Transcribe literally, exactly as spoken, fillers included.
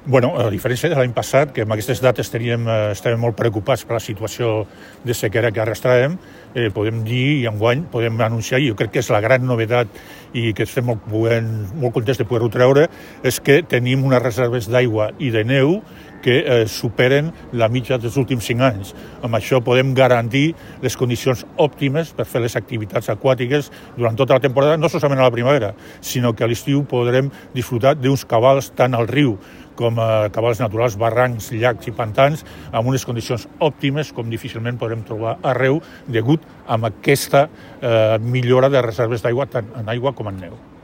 Bueno, a diferència de l'any passat, que amb aquestes dates teníem, eh, estàvem molt preocupats per la situació de sequera que arrastràvem, eh, podem dir, i enguany podem anunciar, i jo crec que és la gran novetat i que estem molt, molt contents de poder-ho treure, és que tenim unes reserves d'aigua i de neu que eh, superen la mitja dels últims cinc anys. Amb això podem garantir les condicions òptimes per fer les activitats aquàtiques durant tota la temporada, no solament a la primavera, sinó que a l'estiu podrem disfrutar d'uns cabals tant al riu com a cabals naturals, barrancs, llacs i pantans, amb unes condicions òptimes com difícilment podrem trobar arreu degut a aquesta eh, millora de reserves d'aigua tant en aigua com en neu.